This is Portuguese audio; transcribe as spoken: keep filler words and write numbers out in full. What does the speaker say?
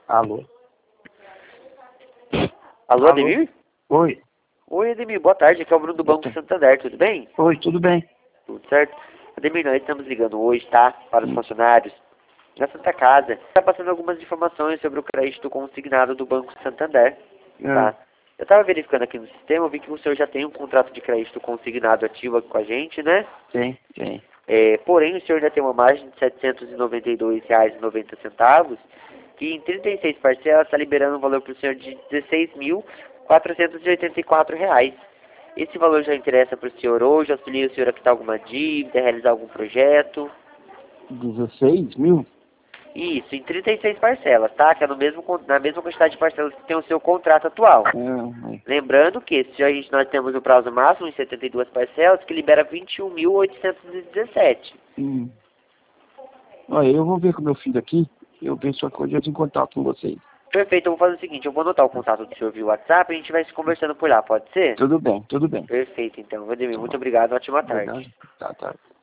Alô? Alô, Alô? Ademir? Oi. Oi, Ademir, boa tarde. Aqui é o Bruno do Banco Santander, tudo bem? Oi, tudo bem? Tudo certo? Ademir, nós estamos ligando hoje, tá? Para os Sim. funcionários da Santa Casa. Está passando algumas informações sobre o crédito consignado do Banco Santander, tá? É, Eu estava verificando aqui no sistema, eu vi que o senhor já tem um contrato de crédito consignado ativo aqui com a gente, né? tem, tem. É, porém, o senhor ainda tem uma margem de setecentos e noventa e dois reais e noventa centavos, que em trinta e seis parcelas está liberando um valor para o senhor de dezesseis mil quatrocentos e oitenta e quatro reais. Esse valor já interessa para o senhor hoje? Auxilia o senhor a quitar alguma dívida, realizar algum projeto? dezesseis mil? Isso, em trinta e seis parcelas, tá? Que é no mesmo, con- na mesma quantidade de parcelas que tem o seu contrato atual. É, Lembrando que se a gente, nós temos o prazo máximo em setenta e duas parcelas, que libera vinte e um mil oitocentos e dezessete. hum. Olha, eu vou ver com meu filho aqui. Eu penso que hoje eu entro em contato com vocês. Perfeito, eu vou fazer o seguinte, eu vou anotar o contato do senhor via WhatsApp e a gente vai se conversando por lá, pode ser? Tudo bem, tudo bem. Perfeito, então. Vladimir, Tá muito bom. obrigado, ótima tarde. Obrigado. Tá, tá.